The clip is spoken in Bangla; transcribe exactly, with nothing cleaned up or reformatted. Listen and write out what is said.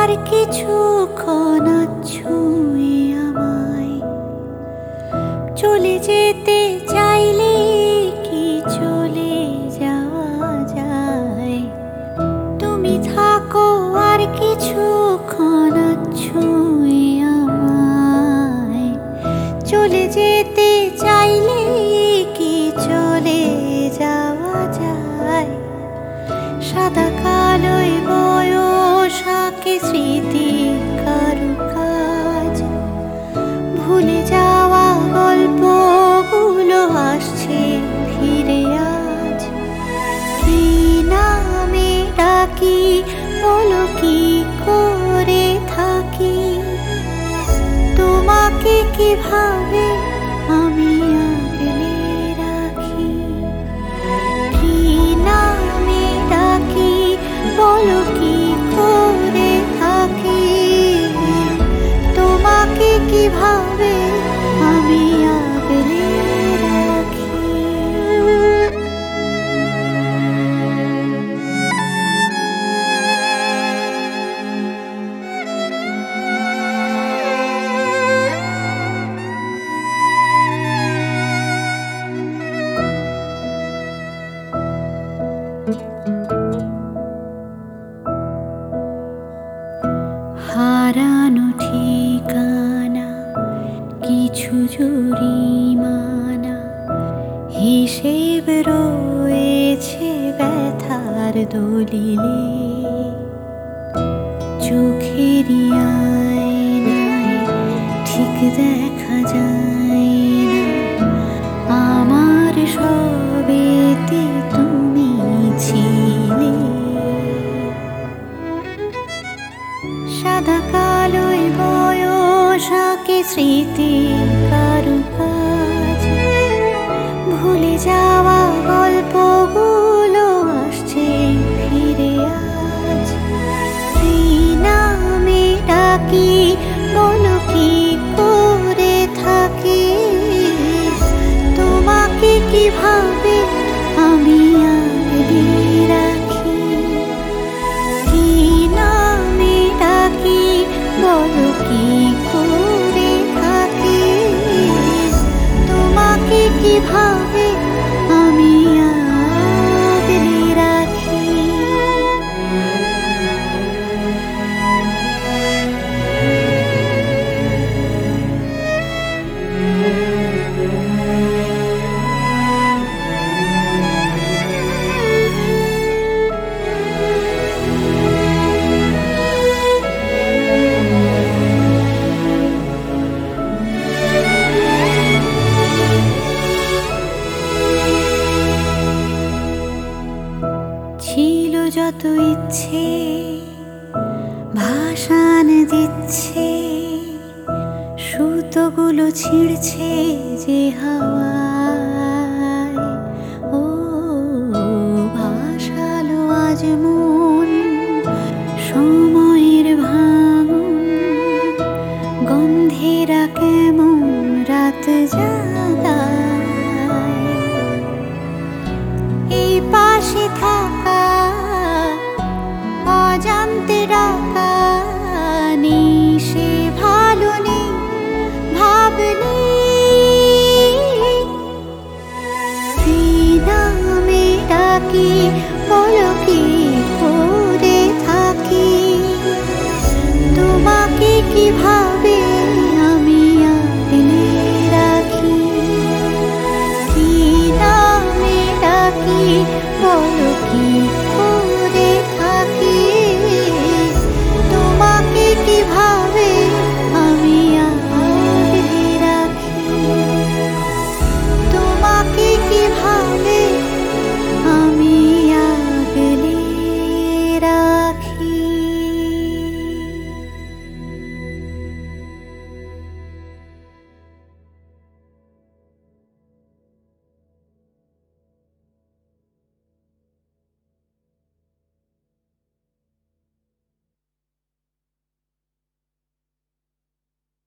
আর কিছুক্ষণ ছুঁয়ে আমায় চলে যেতে চাইলে কি চলে যাওয়া যায়? তুমি থাকো আর কিছুক্ষণ ছুঁয়ে আমায় চলে যেতে চাইলে কি চলে যাওয়া যায়? সাদা কালোয় বয়সাকে স্মৃতি কারুকাজ ভুলে যাওয়া গল্পগুলো আসছে ফিরে আজ। কি নামে ডাকি বলো, কি করে থাকি? তোমাকে কিভাবে আমি আগলে রাখি? কি নামে ডাকি বলো, কি করে থাকি? তোমাকে কিভাবে আমি আগলে রাখি? হারানো ঠিকানা, কিছু জরিমানা, হিসেব রয়েছে ব্যথার দলিলে। চোখেরই আয়নায় ঠিক দেখা যায় না আমার সবেতে তুমি ছিলে। সাদা কালোয় বয়সাকে স্মৃতি কারুকাজ ভুলে যাওয়া গল্পগুলো আসছে ফিরে আজ। কি নামে ডাকি বলো, কি করে থাকি? তোমাকে কিভাবে আমি আগলে রাখি? কি নামে ডাকি বলো, কি করে থাকি? তোমাকে কিভাবে আমি আগলে রাখি? ছিল যত ইচ্ছে ভাসান দিচ্ছে, সুতোগুলো ছিঁড়ছে যে হাওয়ায়। ও ভাসালো আজ মন সময়ের ভাঙন, গন্ধেরা কেমন রাত জাগায়। এই পাশে থাকা অজান্তে ডাকা নেই, সে ভালো নেই ভাবলে। কি নামে ডাকি বলো, কি করে থাকি? তোমাকে কিভাবে